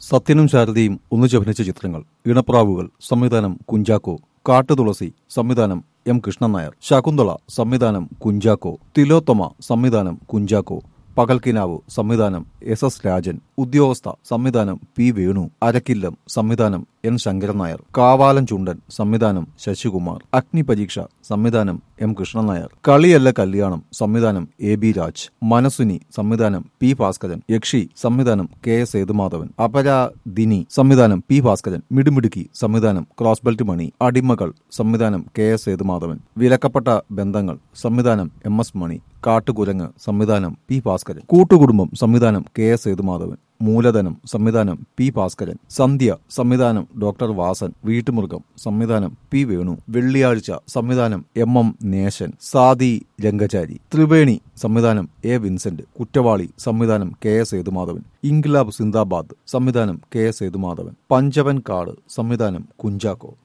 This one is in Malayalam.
സത്യനും ശാരദയും ഒന്നിച്ചഭിനയിച്ച ചിത്രങ്ങൾ. ഇണപ്രാവുകൾ സംവിധാനം കുഞ്ചാക്കോ, കാട്ടുതുളസി സംവിധാനം എം കൃഷ്ണൻ നായർ, ശകുന്തള സംവിധാനം കുഞ്ചാക്കോ, തിലോത്തമ സംവിധാനം കുഞ്ചാക്കോ, പകൽക്കിനാവ് സംവിധാനം എസ് രാജൻ, ഉദ്യോഗസ്ഥ സംവിധാനം പി വേണു, അരക്കില്ലം സംവിധാനം എൻ ശങ്കരൻ നായർ, കാവാലം ചുണ്ടൻ സംവിധാനം ശശികുമാർ, അഗ്നിപരീക്ഷ സംവിധാനം എം കൃഷ്ണൻ നായർ, കളിയല്ല കല്യാണം സംവിധാനം എ ബി രാജ്, മനസുനി സംവിധാനം പി ഭാസ്കരൻ, യക്ഷി സംവിധാനം കെ എസ് സേതുമാധവൻ, അപരാധിനി സംവിധാനം പി ഭാസ്കരൻ, മിടുമിടുക്കി സംവിധാനം ക്രോസ് ബെൽറ്റ് മണി, അടിമകൾ സംവിധാനം കെ എസ് സേതുമാധവൻ, വിലക്കപ്പെട്ട ബന്ധങ്ങൾ സംവിധാനം എം എസ് മണി, കാട്ടുകുരങ്ങ് സംവിധാനം പി ഭാസ്കരൻ, കൂട്ടുകുടുംബം സംവിധാനം കെ എസ് സേതുമാധവൻ, മൂലധനം സംവിധാനം പി ഭാസ്കരൻ, സന്ധ്യ സംവിധാനം ഡോക്ടർ വാസൻ, വീട്ടുമൃഗം സംവിധാനം പി വേണു, വെള്ളിയാഴ്ച സംവിധാനം എം എം നേശൻ, സാദി രംഗചാരി, ത്രിവേണി സംവിധാനം എ വിൻസെന്റ്, കുറ്റവാളി സംവിധാനം കെ എസ് സേതുമാധവൻ, ഇൻക്ലാബ് സിന്ദാബാദ് സംവിധാനം കെ എസ് സേതുമാധവൻ, പഞ്ചവൻ കാട് സംവിധാനം കുഞ്ചാക്കോ.